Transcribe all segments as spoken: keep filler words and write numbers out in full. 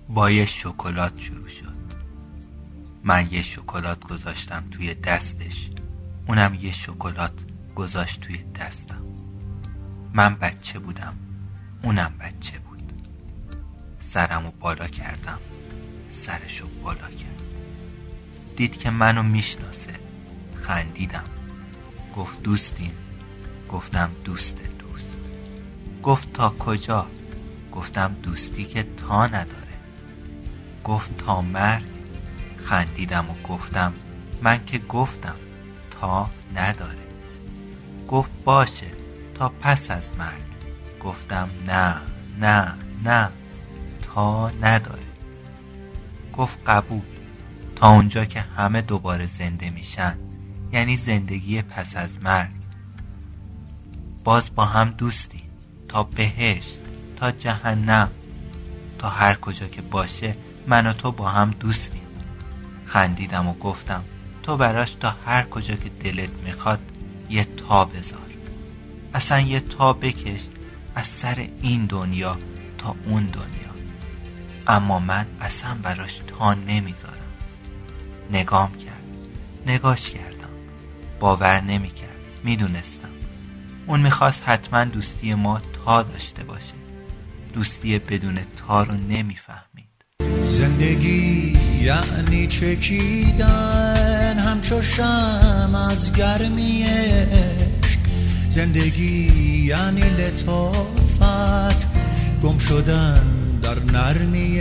با یه شکلات شروع شد. من یه شکلات گذاشتم توی دستش، اونم یه شکلات گذاشت توی دستم. من بچه بودم، اونم بچه بود. سرمو بالا کردم، سرشو بالا کرد. دید که منو میشناسه، خندیدم. گفت دوستیم؟ گفتم دوست دوست. گفت تا کجا؟ گفتم دوستی که تا نداره. گفت تا مرگ؟ خندیدم و گفتم من که گفتم تا نداره. گفت باشه تا پس از مرگ. گفتم نه نه نه تا نداره. گفت قبول، تا اونجا که همه دوباره زنده میشن، یعنی زندگی پس از مرگ. باز با هم دوستی تا بهشت، تا جهنم، تا هر کجا که باشه من و تو با هم دوستیم. خندیدم و گفتم تو براش تا هر کجا که دلت میخواد یه تا بذار. اصلا یه تا بکش از سر این دنیا تا اون دنیا. اما من اصلا براش تا نمیذارم. نگام کرد، نگاش کردم، باور نمیکرد. میدونستم اون میخواست حتما دوستی ما تا داشته باشه. دوستی بدون تا رو نمیفهمید. زندگی یعنی چکیدن همچو شمع از گرمی عشق. زندگی یعنی لطافت گم شدن در نرمی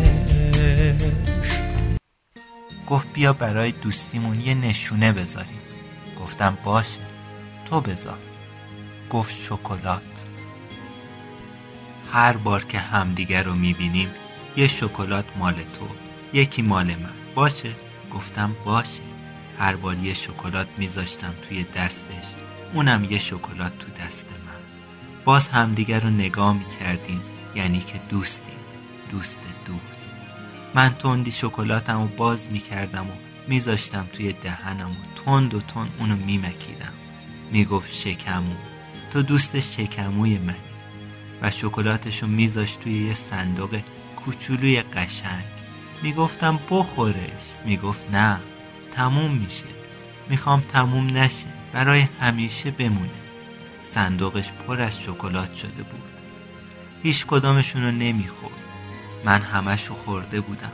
عشق. گفت بیا برای دوستیمون یه نشونه بذاریم. گفتم باشه، تو بذار. گفت شکلات. هر بار که همدیگر رو میبینیم یه شکلات مال تو، یکی مال من. باشه؟ گفتم باشه. هر بار یه شکلات میذاشتم توی دستش، اونم یه شکلات تو دست من. باز همدیگر رو نگاه میکردیم، یعنی که دوستیم، دوست دوست. من تندی شکلاتم رو باز میکردم و میذاشتم توی دهنم و تند و تند اونو میمکیدم. میگفت شکمو، تو دوست شکموی منی. و شکلاتشو میذاشت توی یه صندوق کوچولوی قشنگ. میگفتم بخورش. میگفت نه، تموم میشه. میخوام تموم نشه، برای همیشه بمونه. صندوقش پر از شکلات شده بود. هیچ کدامشونو نمیخورد. من همشو خورده بودم.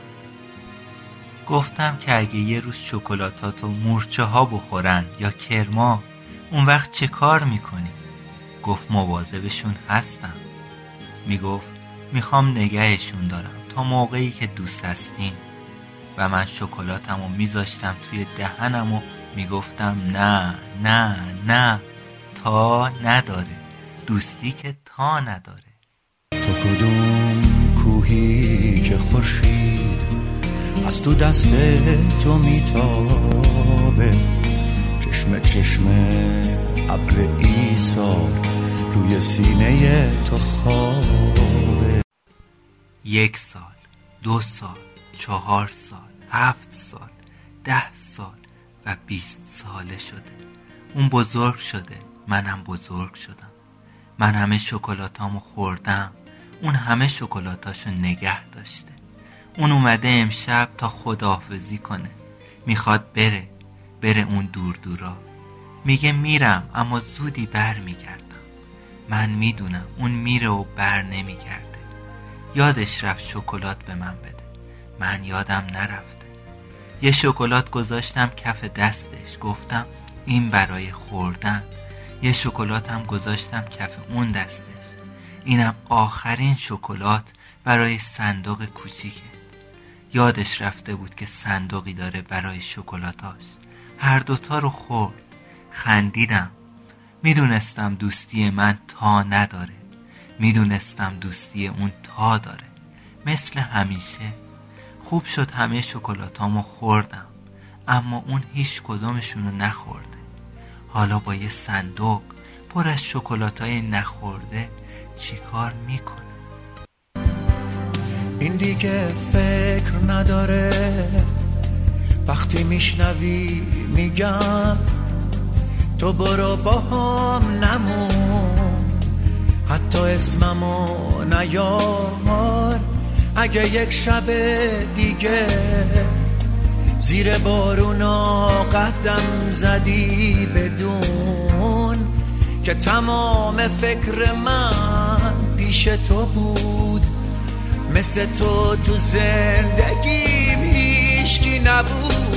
گفتم که اگه یه روز شکلاتاتو مورچه ها بخورن یا کرما، اون وقت چه کار میکنی؟ گفت مواظبشون هستم. میگفت میخوام نگهشون دارم تا موقعی که دوست هستیم. و من شکلاتمو میذاشتم توی دهنم و میگفتم نه نه نه تا نداره. دوستی که تا نداره. تو کدوم کوهی که خورشید از تو دست تو میتابه، چشم چشم ابر عیسی روی سینه تو خوابه. یک سال، دو سال، چهار سال، هفت سال، ده سال و بیست ساله شده. اون بزرگ شده، منم بزرگ شدم. من همه شکلاتامو خوردم، اون همه شکلاتاشو نگه داشته. اون اومده امشب تا خداحافظی کنه. میخواد بره، بره اون دور دورا. میگه میرم اما زودی بر میگردم. من میدونم اون میره و بر نمیگرده. یادش رفت شکلات به من بده. من یادم نرفته. یه شکلات گذاشتم کف دستش. گفتم این برای خوردن. یه شکلاتم گذاشتم کف اون دستش. اینم آخرین شکلات برای صندوق کوچیکه. یادش رفته بود که صندوقی داره برای شکلاتاش. هر دوتا رو خورد. خندیدم. میدونستم دوستی من تا نداره. میدونستم دوستی اون تا داره. مثل همیشه. خوب شد همه شکلاتامو خوردم، اما اون هیچ کدومشونو نخورده. حالا با یه صندوق پر از شکلاتای نخورده چی کار میکنه؟ این دیگه فکر نداره. وقتی میشنوی میگم تو برو با هم نمون، حتی اسممو نیار. اگه یک شب دیگه زیر بارونا قدم زدی بدون که تمام فکر من پیش تو بود، مثل تو تو زندگیم هیچکی نبود.